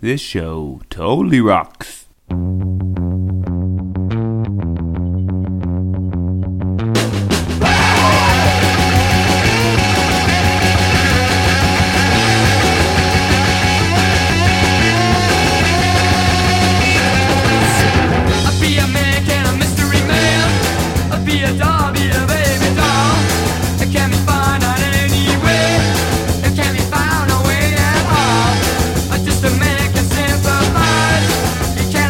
This show totally rocks. Just a man can sympathize. He can't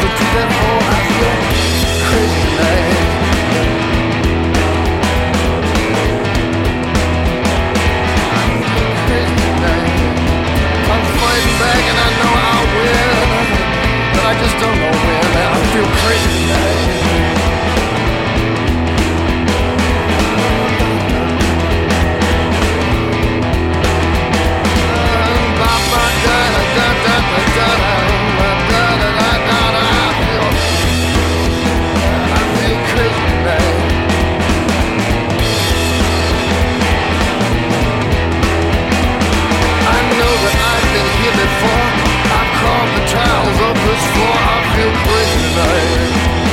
to that hole. I feel crazy tonight. I'm fighting back and I know I'll win, but I just don't know when. I feel crazy tonight. I feel crazy tonight. I know that I've been here before. I've crawled the tiles of this floor. I feel crazy tonight.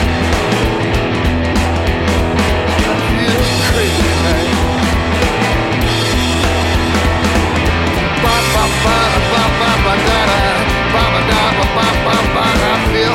I feel crazy tonight. Ba ba ba ba ba ba da da ba ba da ba ba ba ba. I feel.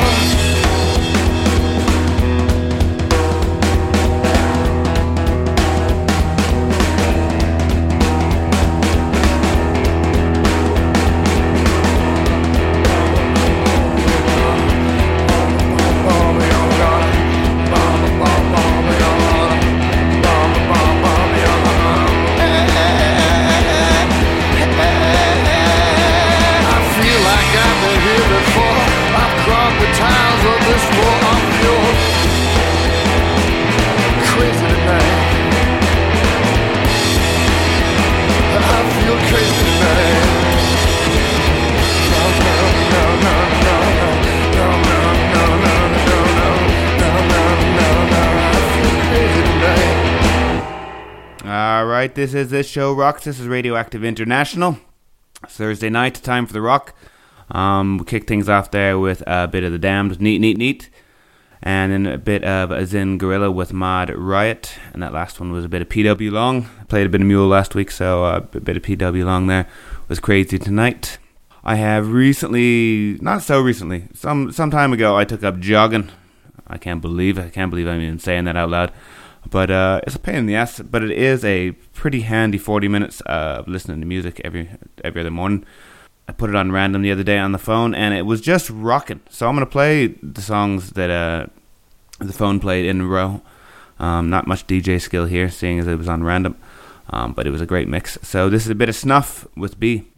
Alright, this is This Show Rocks. This is Radioactive International. It's Thursday night, time for the rock. We kick things off there with a bit of The Damned, Neat, Neat, Neat. And then a bit of Azin Gorilla with Mod Riot. And that last one was a bit of PW Long. I played a bit of Mule last week, so a bit of PW Long there was Crazy Tonight. I have recently, not so recently, some time ago, I took up jogging. I can't believe I'm even saying that out loud. But it's a pain in the ass, but it is a pretty handy 40 minutes of listening to music every other morning. I put it on random the other day on the phone, and it was just rocking. So I'm going to play the songs that the phone played in a row. Not much DJ skill here, seeing as it was on random, but it was a great mix. So this is a bit of Snuff with B.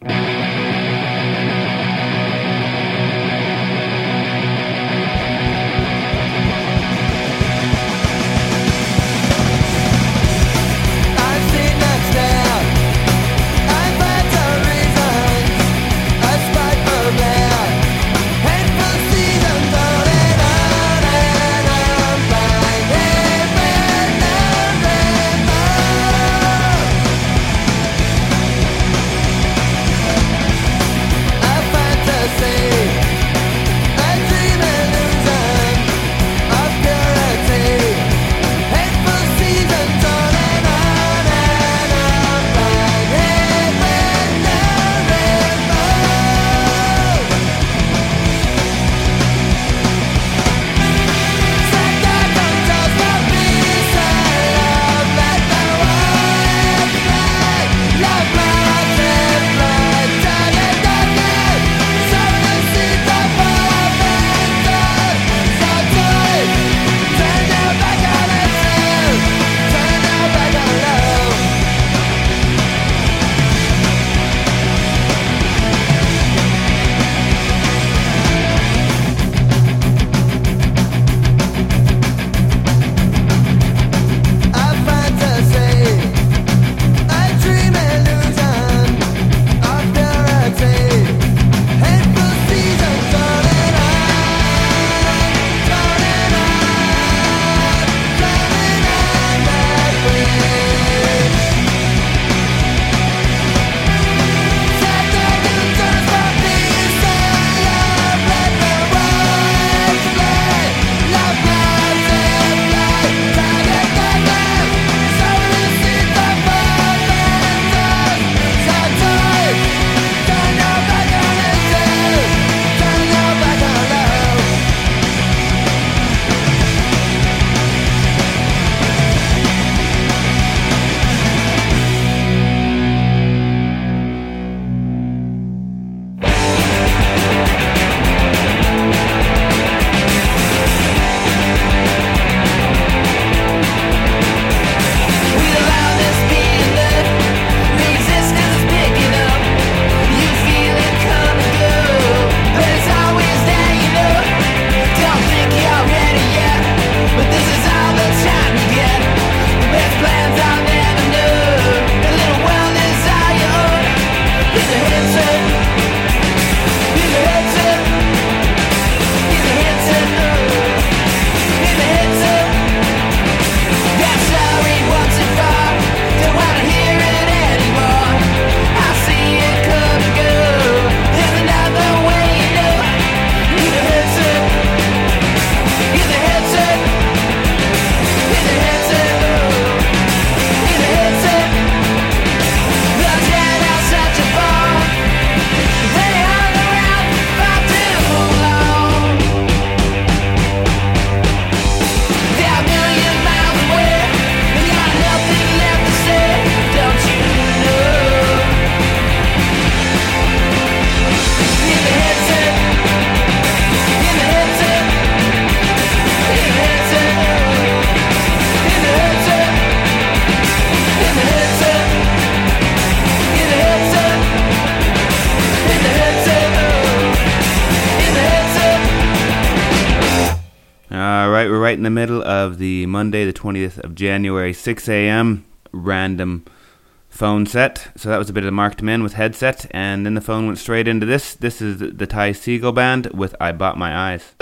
Right, we're right in the middle of the Monday, the 20th of January, 6 a.m. random phone set. So that was a bit of Marked Men with Headset, and then the phone went straight into this. This is the Ty Segall Band with I Bought My Eyes.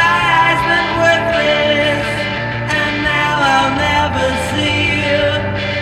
See you.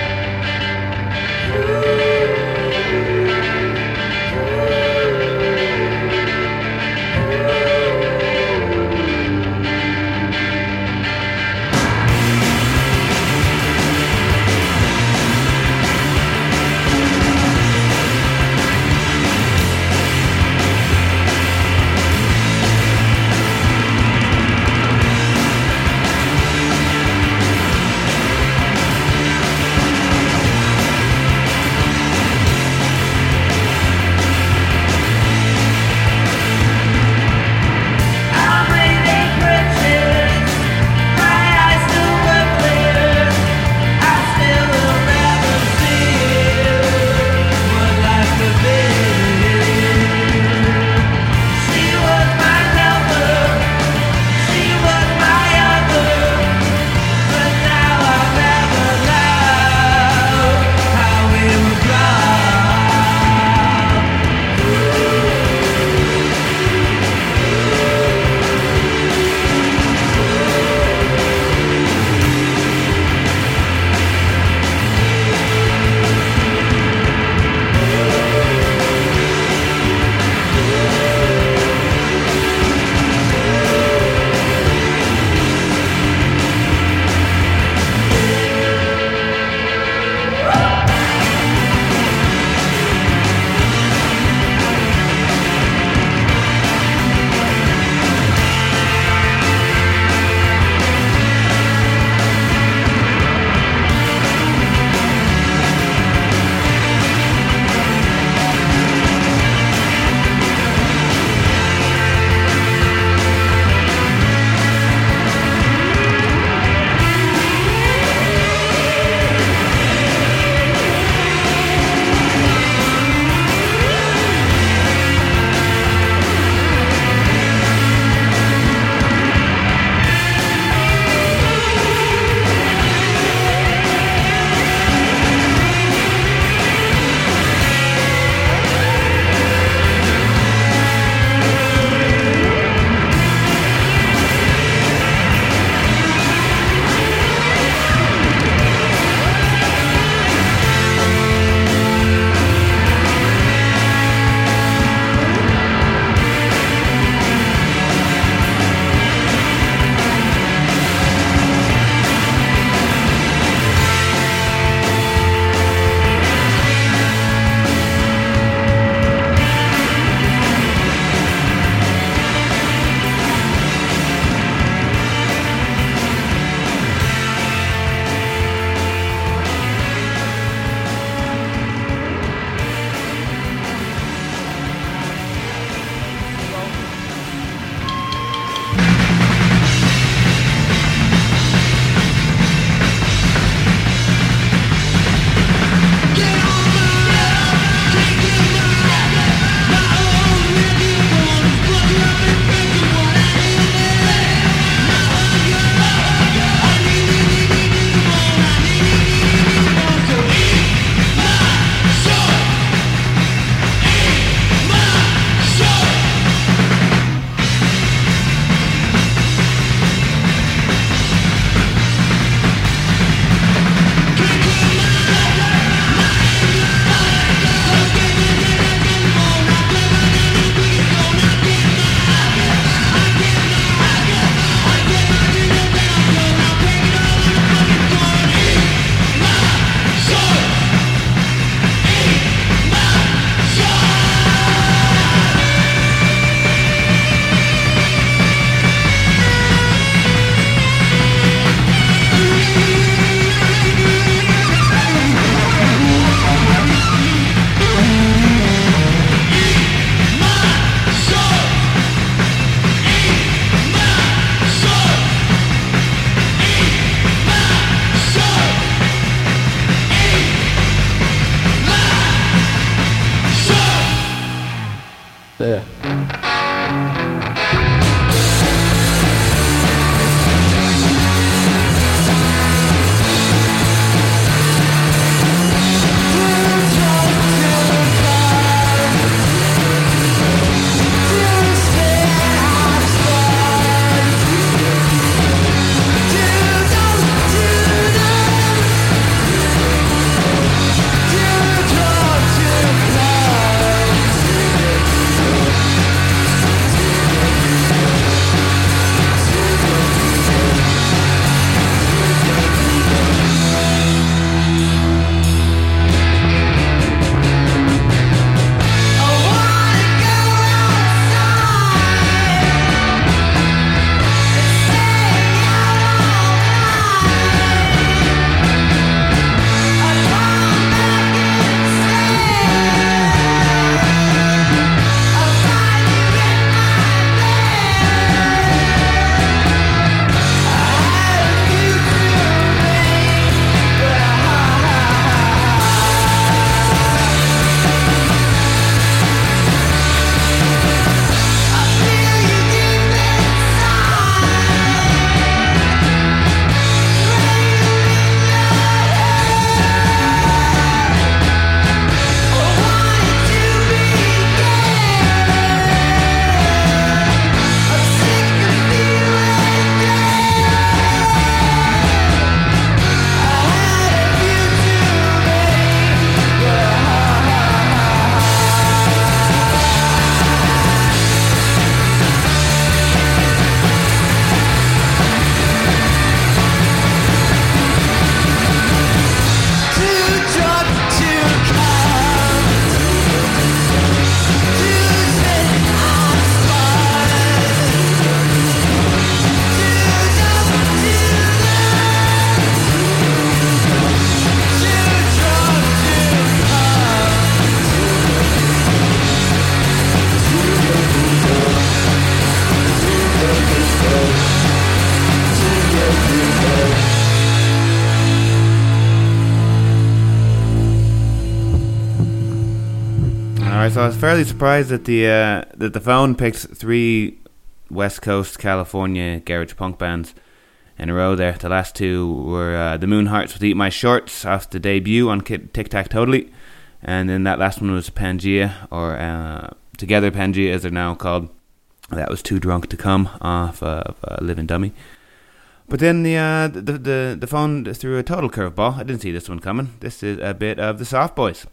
Alright, so I was fairly surprised that the phone picked 3 West Coast California garage punk bands in a row there. The last 2 were the Moonhearts with Eat My Shorts off the debut on Tic Tac Totally, and then that last one was Pangea, or Together Pangea as they're now called. That was Too Drunk to Come off of Living Dummy. But then the phone threw a total curveball. I didn't see this one coming. This is a bit of the Soft Boys.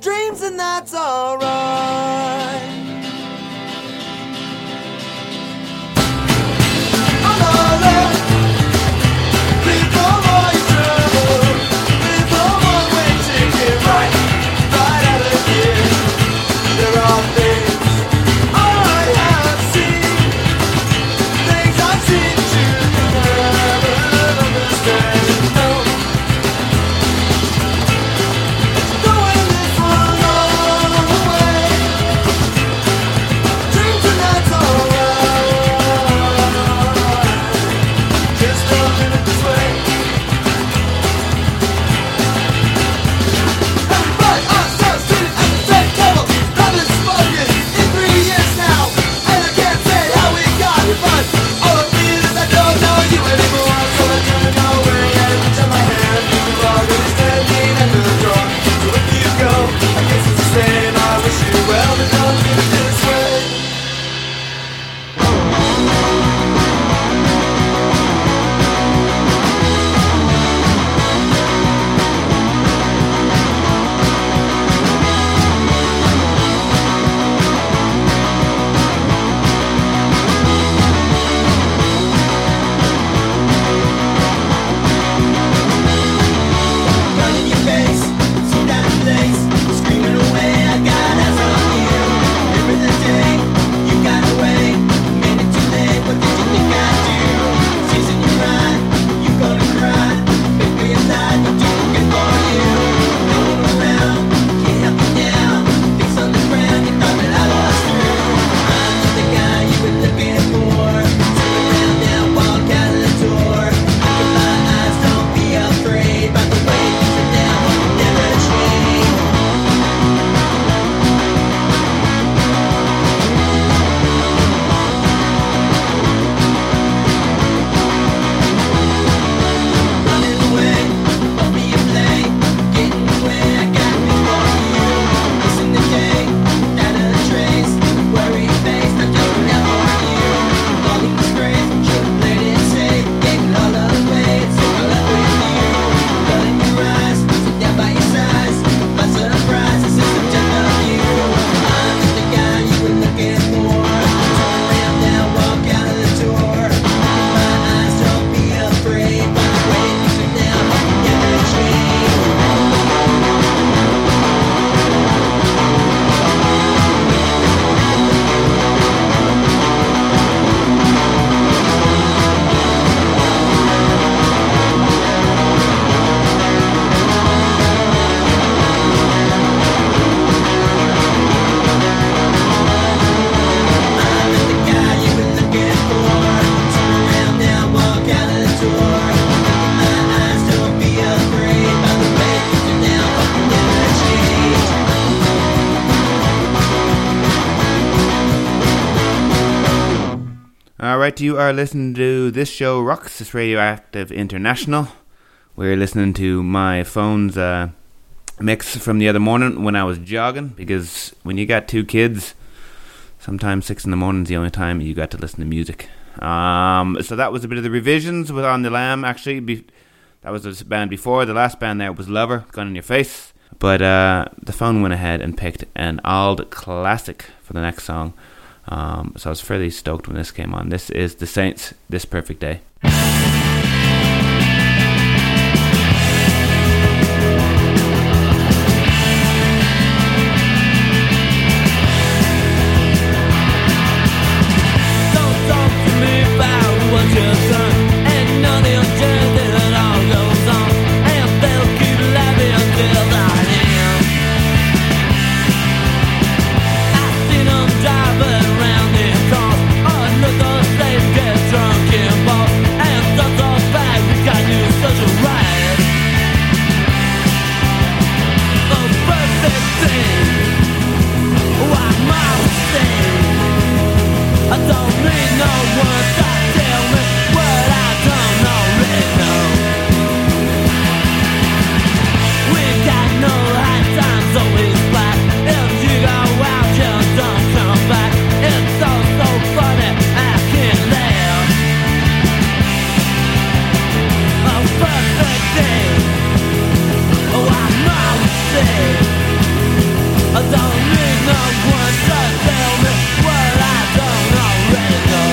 dreams and that's alright. On our left, leave no more you trouble, leave no more way ticket right out of here. There are things I have seen, things I've seen you never understand. No. Throwing this one all away, dreams and that's alright. Just loving it this way. Everybody ourselves sitting at the same table, I've been smoking in 3 years now, and I can't say how we got here, but all I feel is I don't know you anymore. So I turn away and reach out my hand, you're already standing at the door. So if you go, I guess it's the same. I wish you well, but don't do it this way. Gun in your face, see that place, screaming away, I got eyes on you. Every day, you got away, made it too late, what did you think I'd do? Season you cry, you gonna cry, baby I'm not looking for you. No one around, can't help you now, things on the ground, you thought that I lost through. I'm not the guy you were looking for, turn around now, walk out of the door. Open my eyes, don't be afraid, by the way things are now, I'll never change. Running away, won't be a play, getting away, I got me for you. Missing the day, out of the trace, worry face, not just now on you. Falling disgrace, should've played it safe, gave it all away, it's all up with you. Blood in your eyes, sit down by your sides, my surprise, this is just of you. I'm just the guy you were looking for, turn around now, walk out of the door. Open my eyes, don't be afraid, by the way things are now, I'll never change. I'm just the guy you were looking for, turn around now, walk out of the door. Open my eyes, don't be afraid, by the way things are now, I'll never change. Alright, you are listening to This Show Rocks, this Radioactive International. We're listening to my phone's mix from the other morning when I was jogging, because when you got 2 kids, sometimes 6 in the morning is the only time you got to listen to music. So that was a bit of the revisions with On the Lamb, actually. That was the band before. The last band there was Lover, Gun in Your Face. But the phone went ahead and picked an old classic for the next song. So I was fairly stoked when this came on. This is The Saints, This Perfect Day. Don't talk to me about what you've done, and none of your dead that it all goes on, and they'll keep laughing until I am. I've seen them driving around in cars, another slave get drunk and balls, and stuff I don't need no one to tell me what I don't already know.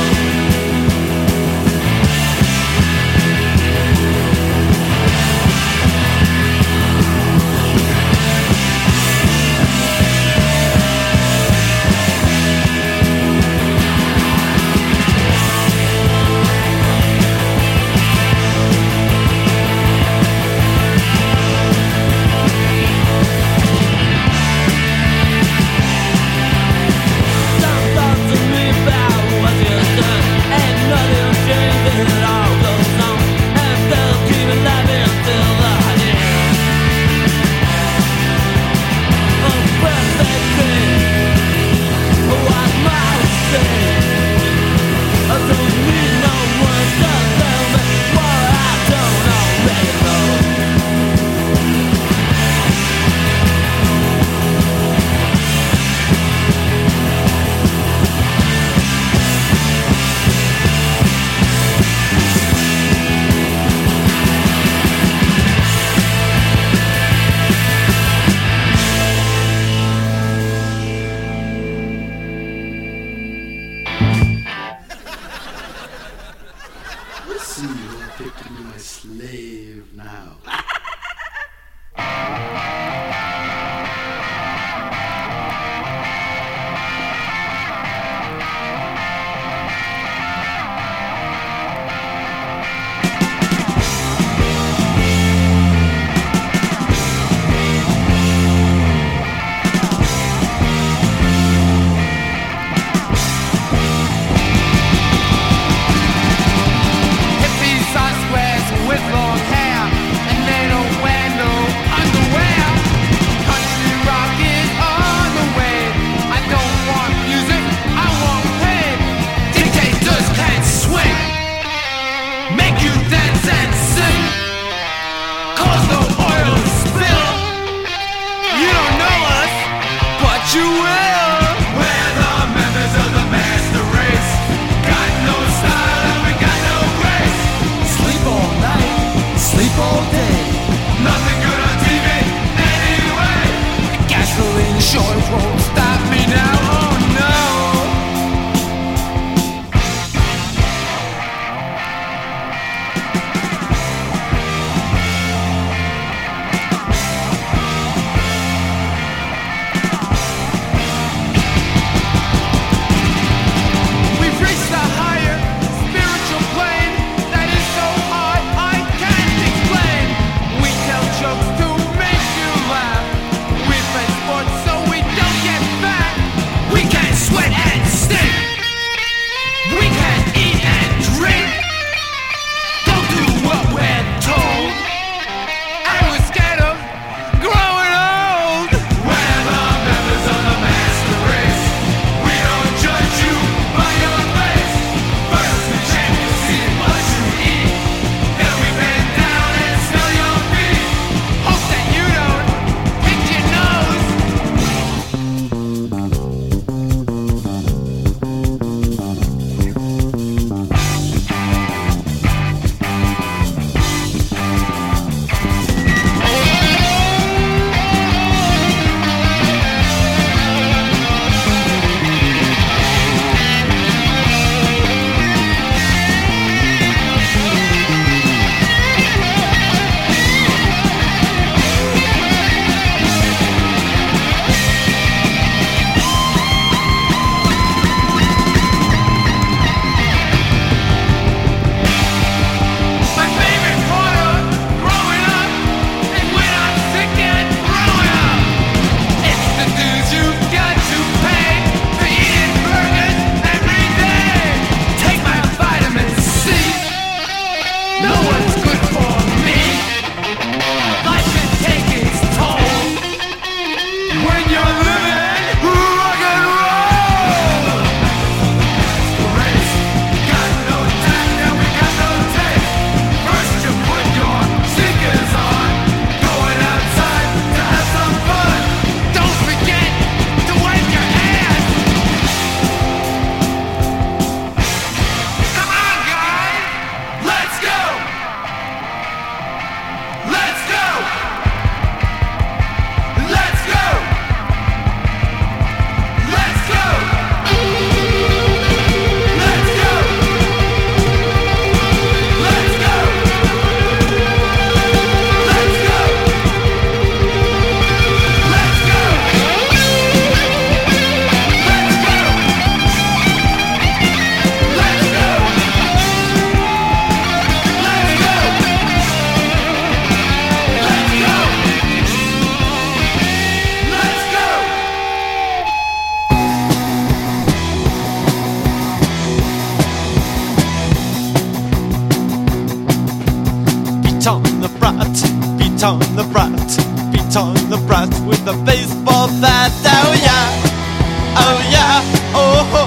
the brat with the baseball bat. Oh yeah, oh yeah, oh.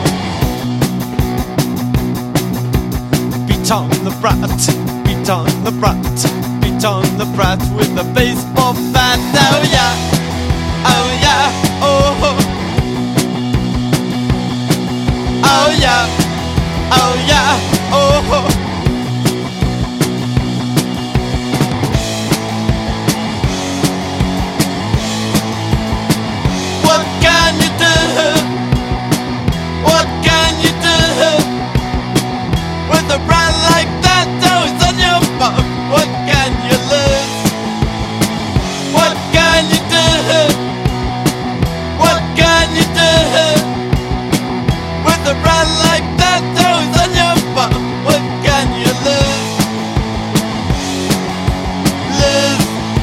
Beat on the brat, beat on the brat, beat on the brat with the baseball bat. Oh yeah, oh yeah, oh. Oh yeah, oh yeah, oh. What can you do? What can you do with a brat like that? Oh, it's on your bum. What can you lose? What can you do? What can you do with a brat like that? Oh, it's on your bum. What can you lose? Lose.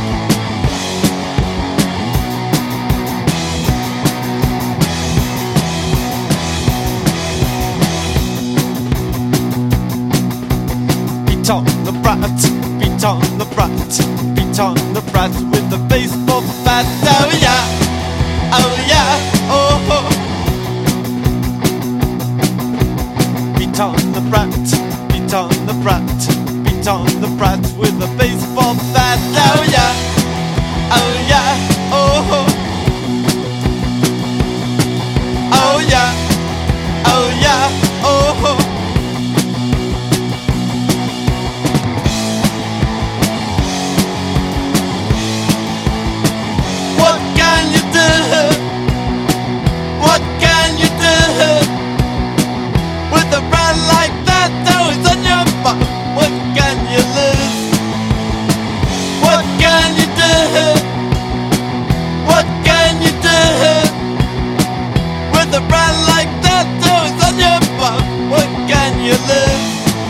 Beat on the brat, beat on the brat, beat on the brat with the baseball bat. Oh yeah, oh yeah, oh. Beat on the brat, beat on the brat, beat on the brat with the baseball bat. Oh yeah, oh yeah, oh. Oh yeah, oh yeah, oh. What can you do? What can you do with a brat like that? Oh, it's on your bum. What can you lose? What can you do? What can you do with a brat like that? Oh, it's on your bum. What can you lose?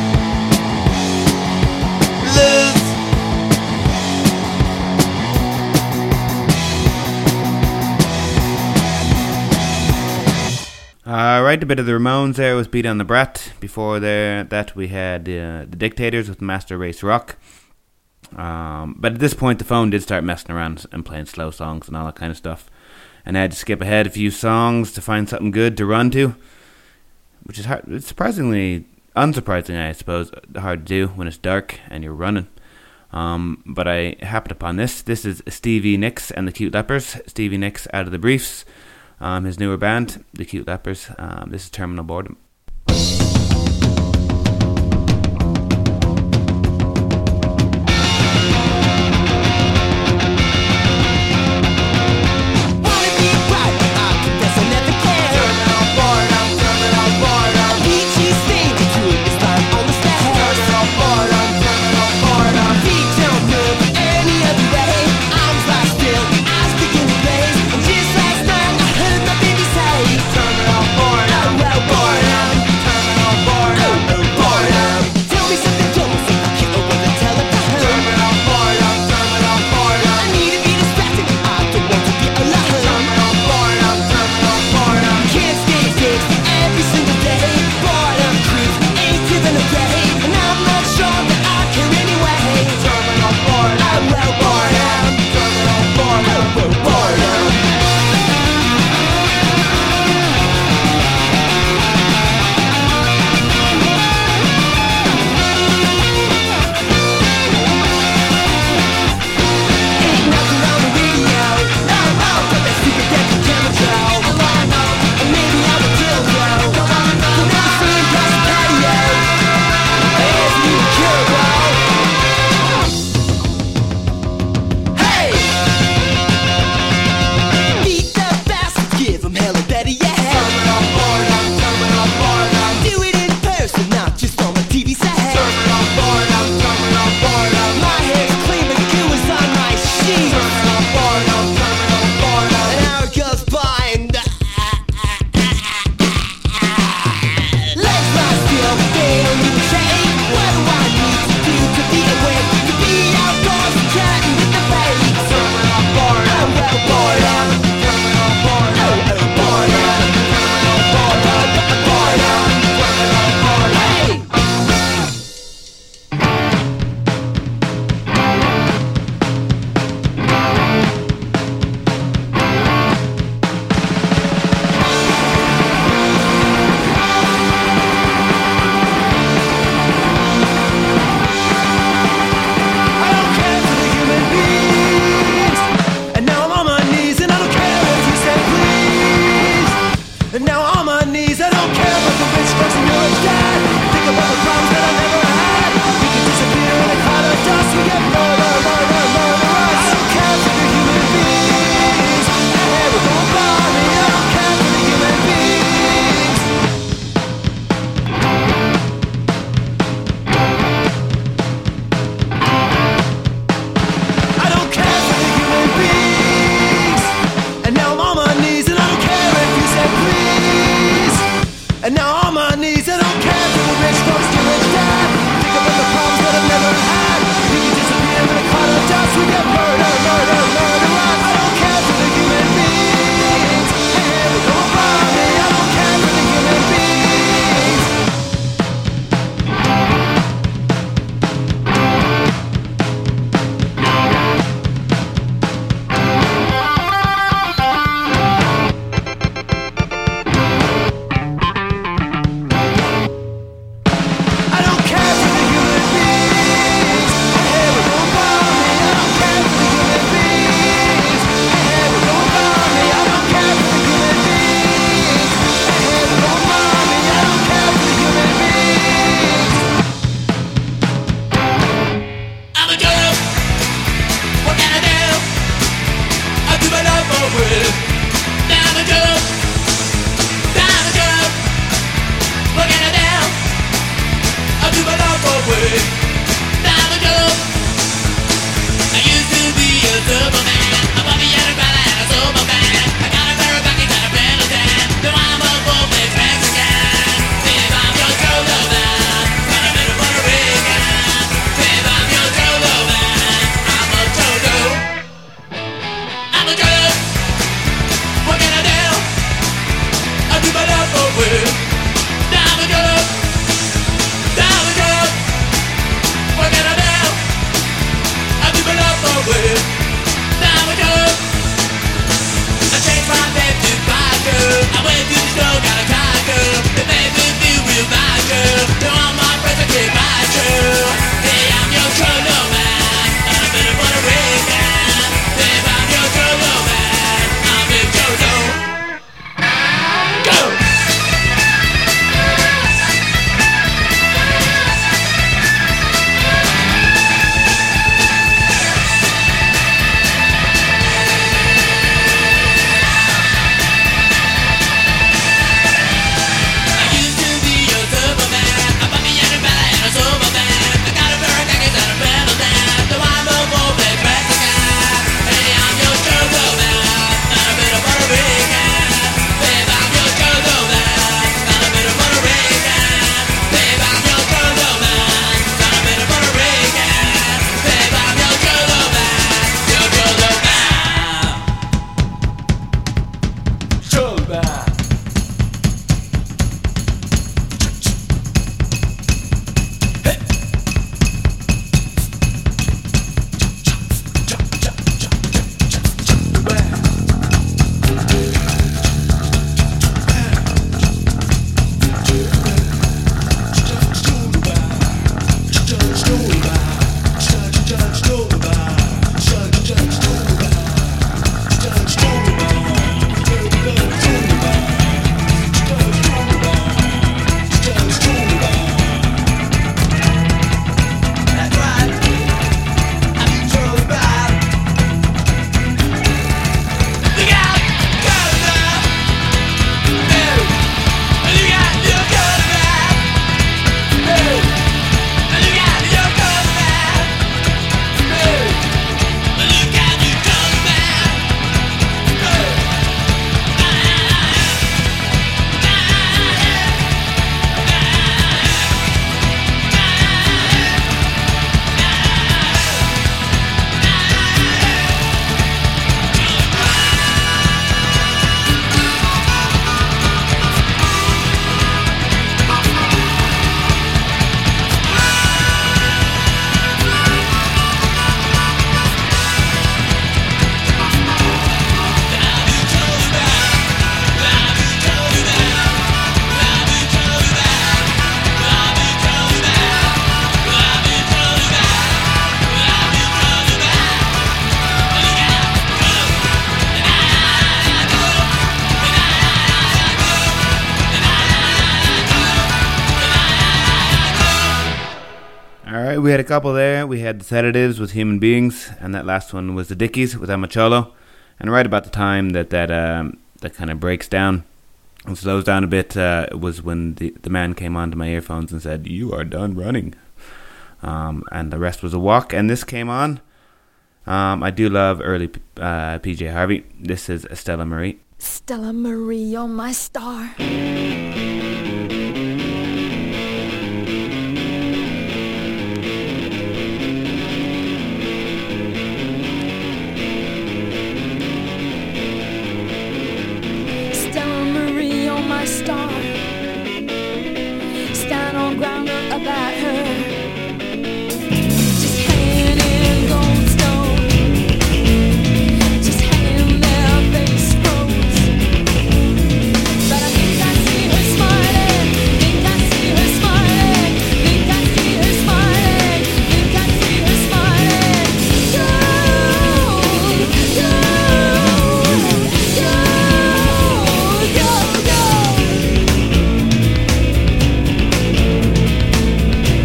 Lose. Right, a bit of the Ramones there was Beat on the Brat. Before that we had the Dictators with Master Race Rock. But at this point the phone did start messing around and playing slow songs and all that kind of stuff. And I had to skip ahead a few songs to find something good to run to. Which is hard, it's surprisingly, unsurprisingly I suppose, hard to do when it's dark and you're running. But I happened upon this. This is Stevie Nicks and the Cute Lepers. Stevie Nicks out of the Briefs. His newer band, the Cute Lepers. This is Terminal Boredom. Wanna be bright, I confess I never cared. Terminal boredom. Peachy stinky too, it's time on the stairs. Terminal boredom. Feet don't move any other way. Arms lie still, eyes begin to blaze. And just last night I heard my baby say, terminal boredom. What can I do? I do my love for will. Down the good, down the good. What can I do? I do my love for will. Down the good. I changed my name to Biker. I went to the store, got a tiger. It made me feel real bad, girl. Now all my friends are kick my girl. Hey, I'm your cholo man. I'm a bit of Puerto Rican. Hey, I'm your cholo man. I'm Big Jojo. Go! I used to be your Superman. I bought me a new fella and a Superman. I got a pair of khakis and a pedal down. So I'm a full-fledged Mexican. Hey, I'm your Jojo man. I'm a bit of Puerto Rican. Babe, I'm your Jojo man. I'm a bit of Puerto Rican. Babe, I'm your Jojo man. I'm a bit of Puerto Rican. Babe, I'm your Jojo man. Your Jojo man. Jojo man. That's right. I'm Jojo man. Look out, Jojo man. Hey, look out, your Jojo man. Hey, look out, your Jojo man. Hey, look out, your Jojo man. All right, we had a couple there. We had the Sedatives with Human Beings, and that last one was the Dickies with Amacholo. And right about the time that kind of breaks down and slows down a bit was when the man came onto my earphones and said, "You are done running." And the rest was a walk. And this came on. I do love early PJ Harvey. This is Stella Marie. Stella Marie, you're my star. Stella Marie, you're my star. Stand on ground about her. Just hanging in Goldstone. Just hanging there, face froze. But I think I see her smiling. Think I see her smiling. Think I see her smiling. Think I see her smiling. Go, go, go, go, go.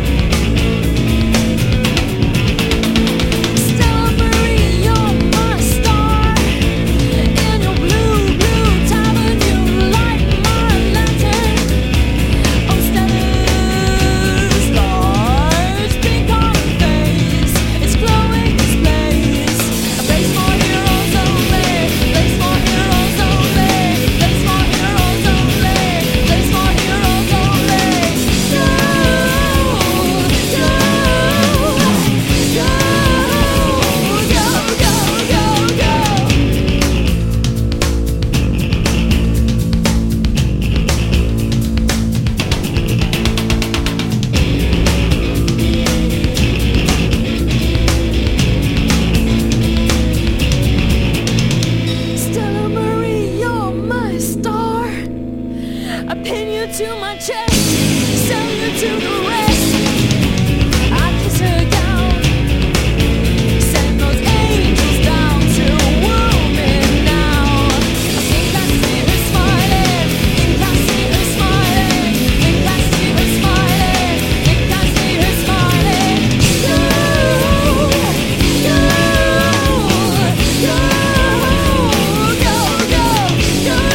pin you to my chest, sell you to the rest. I kiss her gown, send those angels down to woo me now. Think I see her smiling, think I see her smiling, think I see her smiling, think I see her smiling. Go, go, go, go, go, go, go.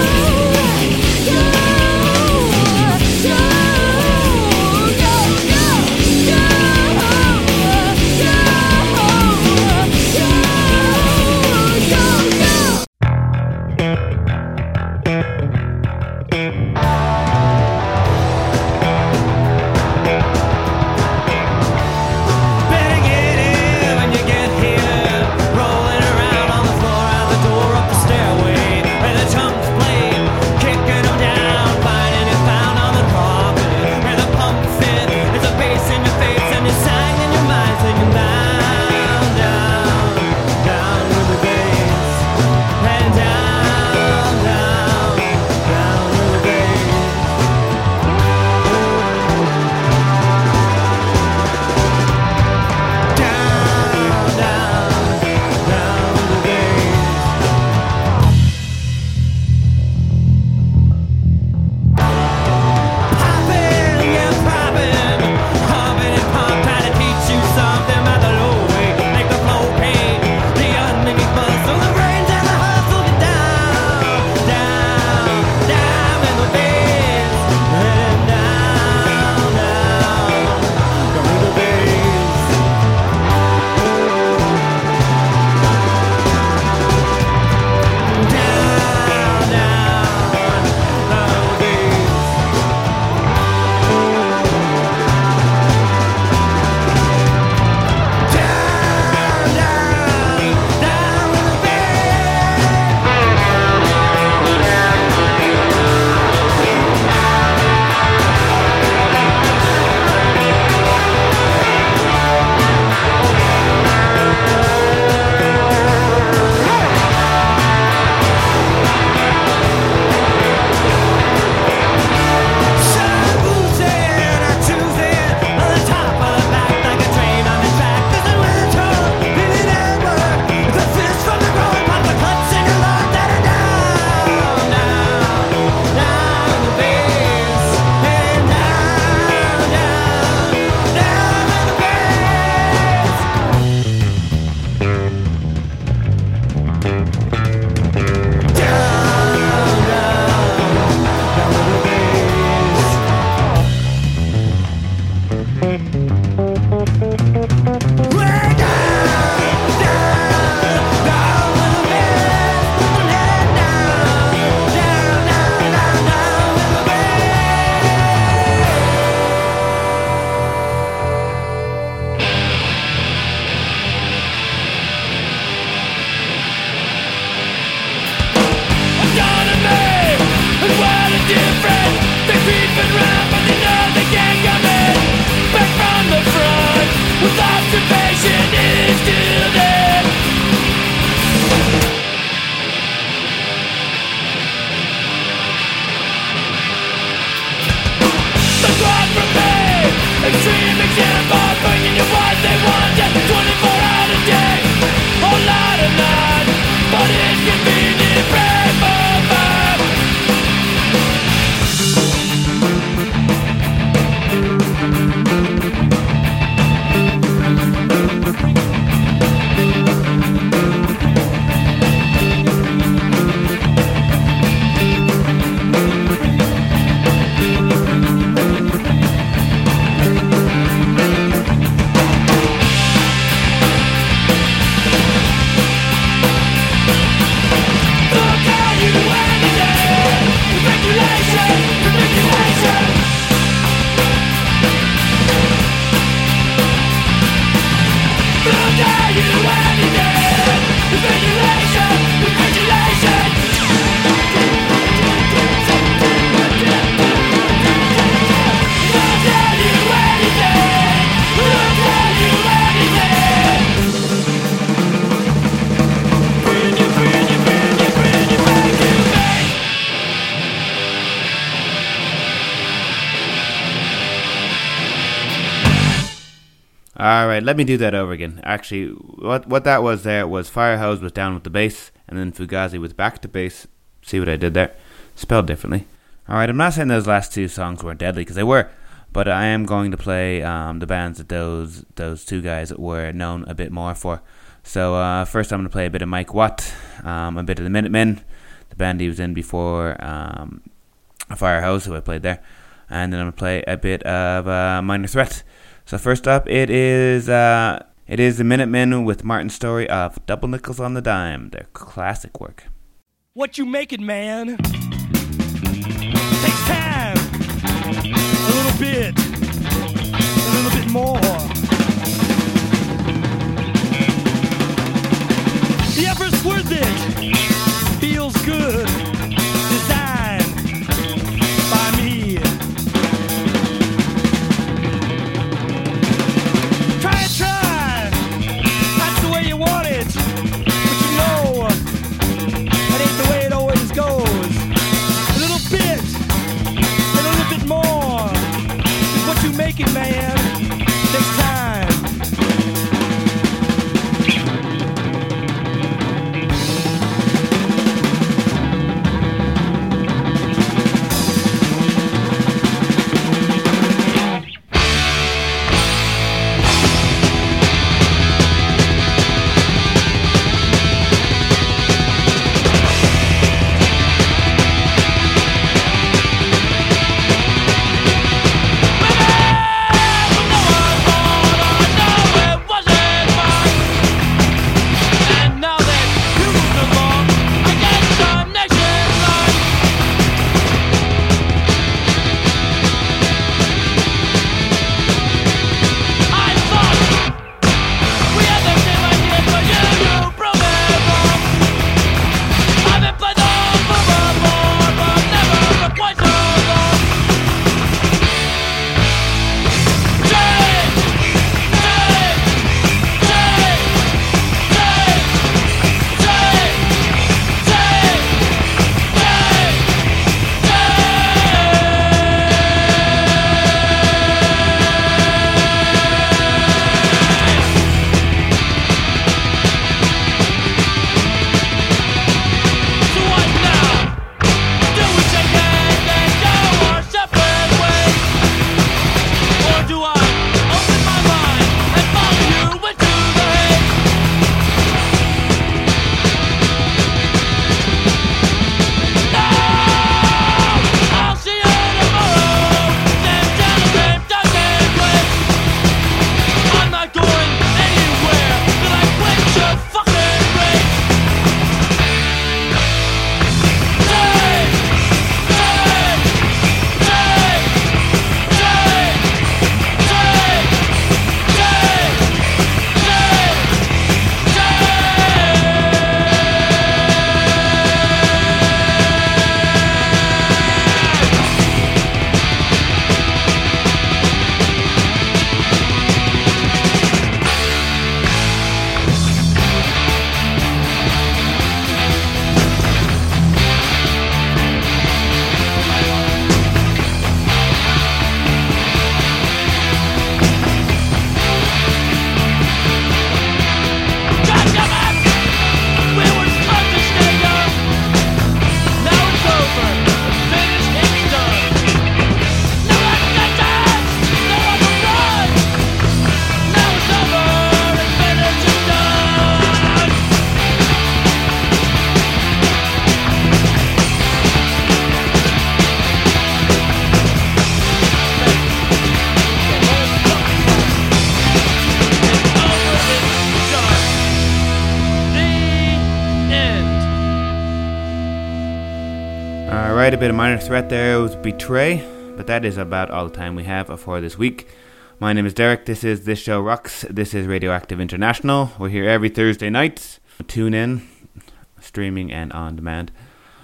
Better get in when you get here. Rolling around on the floor, out the door, up the stairway, where the chumps play, kicking them down, finding it found on the carpet, where the pump fit. There's a bass in your face, and you sang in your mind, singing down, down, down with the bass, and down, down, down with the bass. Down, down, down with the bass. Poppin', yeah, poppin', humpin' and pump, trying to teach you something about the low way. Make the flow pay, the underneath buzz, so the brains and the hustle get down, down, down with the bass, and down, down, down with the bass. Down, down, down with the bass. Down, down, down with the bass. Sun boozing, I choose it on the top of the back like a train on the track. There's a winter, feeling at work. The fist from the road, pop the clutch in your lung. Down, down, down, down with the bass, and down, down, down with the bass. Down, down, down with the bass. Way down, down, down with the bass. And down, down, down, down, down with the bass. I'm gonna make a world of difference. They're creeping round, but they know they can't come in. Back from the front, with occupation is still there. The squad from me, extreme example, bringing you what they want, just 24 hours a day, whole lot of night, but it's convenient, break for fun. All right, let me do that over again. Actually, what that was there was Firehose was down with the bass, and then Fugazi was back to bass. See what I did there? Spelled differently. All right, I'm not saying those last two songs weren't deadly, because they were, but I am going to play the bands that those two guys were known a bit more for. So first I'm going to play a bit of Mike Watt, a bit of the Minutemen, the band he was in before Firehouse, who I played there, and then I'm going to play a bit of Minor Threat. So first up, it is the Minutemen with Martin's Story of Double Nickels on the Dime, their classic work. What you making, man? Takes time. A little bit. A little bit more. The effort's worth it. Feels good. Designed by me. Try. That's the way you want it. But you know, that ain't the way it always goes. A little bit. A little bit more. Is what you make it, man. Takes time. Alright, a bit of Minor Threat there was Betray, but that is about all the time we have for this week. My name is Derek, this is This Show Rocks, this is Radioactive International. We're here every Thursday night. Tune in, streaming and on demand.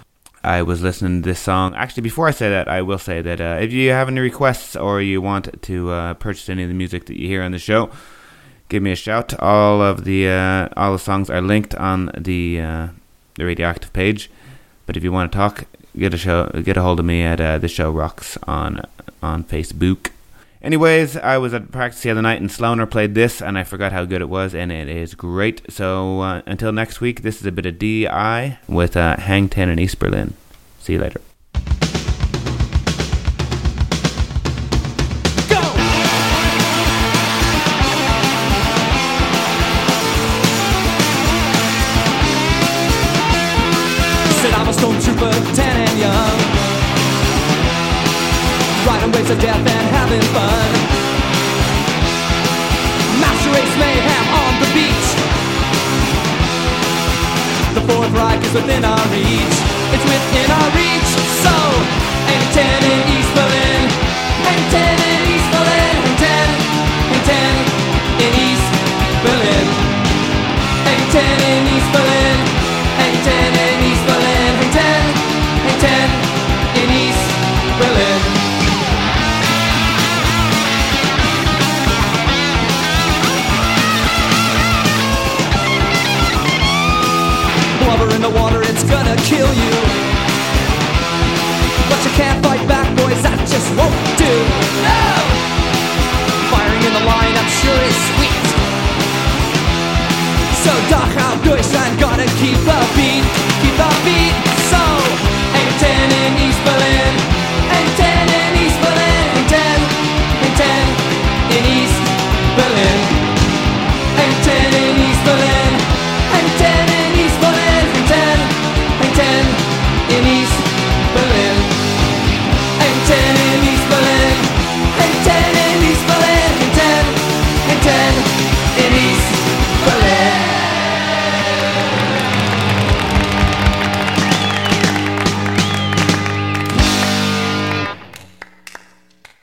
I was listening to this song. Actually, before I say that, I will say that if you have any requests or you want to purchase any of the music that you hear on the show, give me a shout. All the songs are linked on the Radioactive page. But if you want to talk, get a hold of me at This Show Rocks on Facebook. Anyways, I was at practice the other night and Sloaner played this and I forgot how good it was, and it is great. So until next week, this is a bit of DI with Hang 10 in East Berlin. See you later. Said I'm a stormtrooper, 10 and young, riding waves of death and having fun. Master race mayhem on the beach. The Fourth Reich is within our reach. It's within our reach. So, hang 10 in East Berlin. Hang 10 in East Berlin. Hang 10 in East Berlin. Hang 10 in